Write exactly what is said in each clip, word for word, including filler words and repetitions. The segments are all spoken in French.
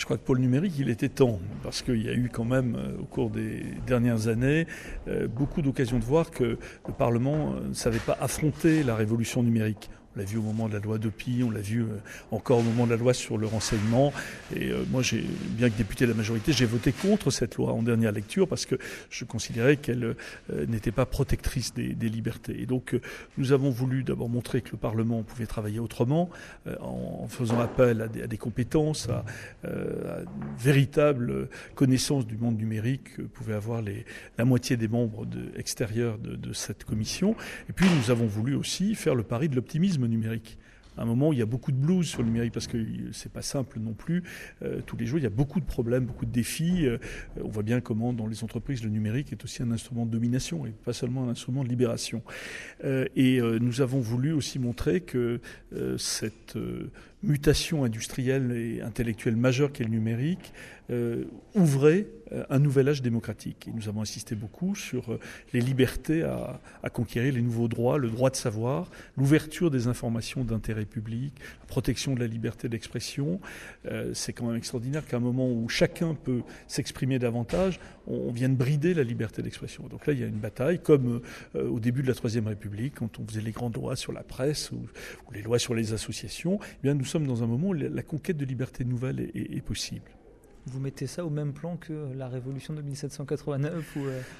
Je crois que pour le numérique, il était temps, parce qu'il y a eu quand même, au cours des dernières années, beaucoup d'occasions de voir que le Parlement ne savait pas affronter la révolution numérique. On l'a vu au moment de la loi Dopi, on l'a vu encore au moment de la loi sur le renseignement. Et euh, moi, j'ai, bien que député de la majorité, j'ai voté contre cette loi en dernière lecture parce que je considérais qu'elle euh, n'était pas protectrice des, des libertés. Et donc, euh, nous avons voulu d'abord montrer que le Parlement pouvait travailler autrement, euh, en, en faisant appel à des, à des compétences, à, euh, à une véritable connaissance du monde numérique que pouvaient avoir les, la moitié des membres de, extérieurs de, de cette commission. Et puis, nous avons voulu aussi faire le pari de l'optimisme numérique. À un moment où il y a beaucoup de blues sur le numérique, parce que c'est pas simple non plus. Euh, tous les jours, il y a beaucoup de problèmes, beaucoup de défis. Euh, on voit bien comment, dans les entreprises, le numérique est aussi un instrument de domination et pas seulement un instrument de libération. Euh, et euh, nous avons voulu aussi montrer que euh, cette euh, mutation industrielle et intellectuelle majeure qu'est le numérique euh, ouvrait euh, un nouvel âge démocratique. Et nous avons insisté beaucoup sur euh, les libertés à, à conquérir, les nouveaux droits, le droit de savoir, l'ouverture des informations d'intérêt public, la protection de la liberté d'expression. Euh, c'est quand même extraordinaire qu'à un moment où chacun peut s'exprimer davantage, on, on vienne brider la liberté d'expression. Donc là, il y a une bataille, comme euh, au début de la Troisième République, quand on faisait les grandes lois sur la presse ou, ou les lois sur les associations. Eh bien, nous sommes dans un moment où la conquête de liberté nouvelle est, est, est possible. Vous mettez ça au même plan que la Révolution de dix-sept cent quatre-vingt-neuf ou euh...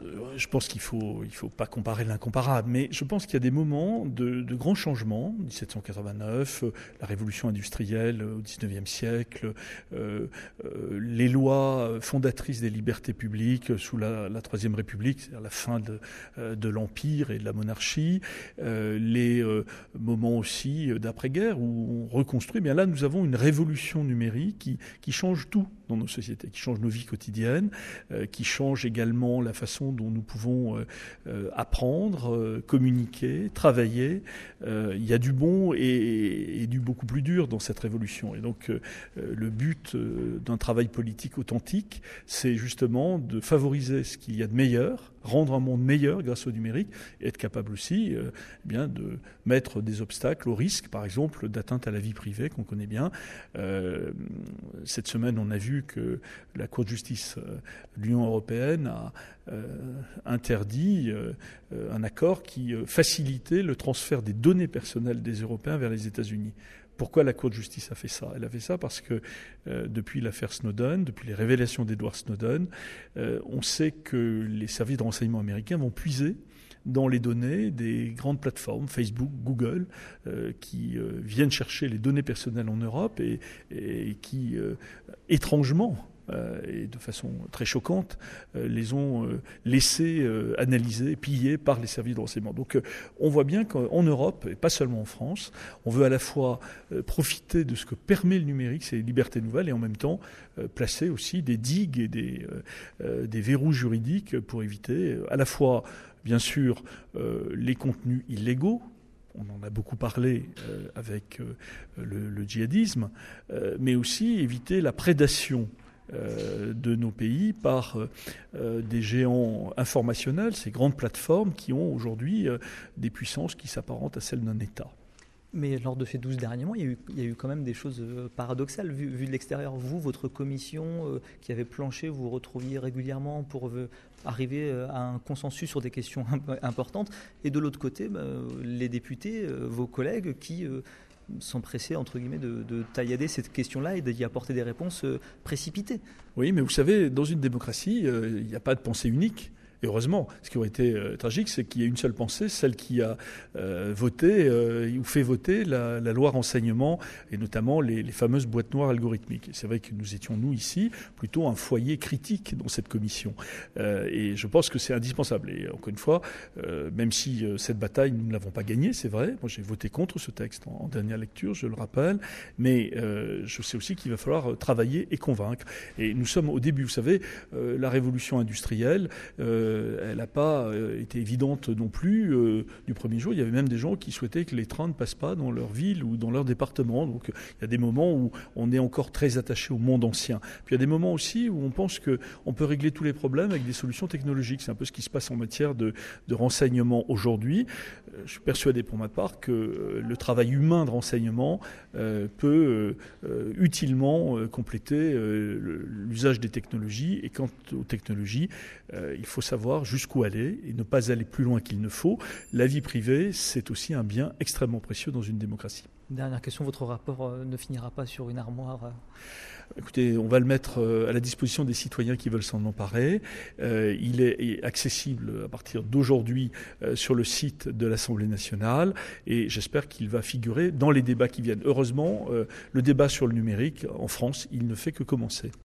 Je pense qu'il faut, il faut pas comparer l'incomparable, mais je pense qu'il y a des moments de, de grands changements. dix-sept cent quatre-vingt-neuf, la Révolution industrielle au dix-neuvième siècle, euh, euh, les lois fondatrices des libertés publiques sous la, la Troisième République, c'est-à-dire la fin de, euh, de l'Empire et de la monarchie, euh, les euh, moments aussi d'après-guerre où on reconstruit. Bien là, nous avons une révolution numérique qui, qui change tout dans nos sociétés, qui change nos vies quotidiennes, euh, qui change également la façon dont nous pouvons euh, euh, apprendre, euh, communiquer, travailler. Euh, il y a du bon et, et du beaucoup plus dur dans cette révolution. Et donc euh, le but euh, d'un travail politique authentique, c'est justement de favoriser ce qu'il y a de meilleur, rendre un monde meilleur grâce au numérique, et être capable aussi euh, eh bien, de mettre des obstacles au risque, par exemple, d'atteinte à la vie privée, qu'on connaît bien. Euh, cette semaine, on a vu que la Cour de justice de l'Union européenne a euh, interdit euh, un accord qui euh, facilitait le transfert des données personnelles des Européens vers les États-Unis. Pourquoi la Cour de justice a fait ça ? Elle a fait ça parce que euh, depuis l'affaire Snowden, depuis les révélations d'Edward Snowden, euh, on sait que les services de renseignement américains vont puiser dans les données des grandes plateformes, Facebook, Google, euh, qui euh, viennent chercher les données personnelles en Europe et, et qui, euh, étrangement, Euh, et de façon très choquante, euh, les ont euh, laissés euh, analyser, pillés par les services de renseignement. Donc euh, on voit bien qu'en Europe, et pas seulement en France, on veut à la fois euh, profiter de ce que permet le numérique, ces libertés nouvelles, et en même temps euh, placer aussi des digues et des, euh, euh, des verrous juridiques pour éviter euh, à la fois, bien sûr, euh, les contenus illégaux. On en a beaucoup parlé euh, avec euh, le, le djihadisme, euh, mais aussi éviter la prédation Euh, de nos pays par euh, des géants informationnels, ces grandes plateformes qui ont aujourd'hui euh, des puissances qui s'apparentent à celles d'un État. Mais lors de ces douze derniers mois, il y a eu, il y a eu quand même des choses paradoxales. Vu, vu de l'extérieur, vous, votre commission euh, qui avait planché, vous vous retrouviez régulièrement pour euh, arriver à un consensus sur des questions importantes. Et de l'autre côté, bah, les députés, euh, vos collègues qui... Euh, sont pressés, entre guillemets, de, de taillader cette question-là et d'y apporter des réponses euh, précipitées. Oui, mais vous savez, dans une démocratie, euh, il n'y a pas de pensée unique. Et heureusement, ce qui aurait été euh, tragique, c'est qu'il y ait une seule pensée, celle qui a euh, voté euh, ou fait voter la, la loi renseignement, et notamment les, les fameuses boîtes noires algorithmiques. Et c'est vrai que nous étions, nous, ici, plutôt un foyer critique dans cette commission. Euh, et je pense que c'est indispensable. Et encore une fois, euh, même si euh, cette bataille, nous ne l'avons pas gagnée, c'est vrai. Moi, j'ai voté contre ce texte en, en dernière lecture, je le rappelle. Mais euh, je sais aussi qu'il va falloir travailler et convaincre. Et nous sommes au début, vous savez, euh, la révolution industrielle, euh, euh, elle n'a pas euh, été évidente non plus euh, du premier jour. Il y avait même des gens qui souhaitaient que les trains ne passent pas dans leur ville ou dans leur département. Donc il y a des moments où on est encore très attaché au monde ancien. Puis il y a des moments aussi où on pense qu'on peut régler tous les problèmes avec des solutions technologiques. C'est un peu ce qui se passe en matière de, de renseignement aujourd'hui. Euh, je suis persuadé pour ma part que euh, le travail humain de renseignement euh, peut euh, utilement euh, compléter euh, l'usage des technologies. Et quant aux technologies, euh, il faut savoir jusqu'où aller et ne pas aller plus loin qu'il ne faut. La vie privée, c'est aussi un bien extrêmement précieux dans une démocratie. Dernière question, votre rapport euh, ne finira pas sur une armoire euh... Écoutez, on va le mettre à la disposition des citoyens qui veulent s'en emparer. Euh, il est accessible à partir d'aujourd'hui euh, sur le site de l'Assemblée nationale et j'espère qu'il va figurer dans les débats qui viennent. Heureusement, euh, le débat sur le numérique en France, il ne fait que commencer.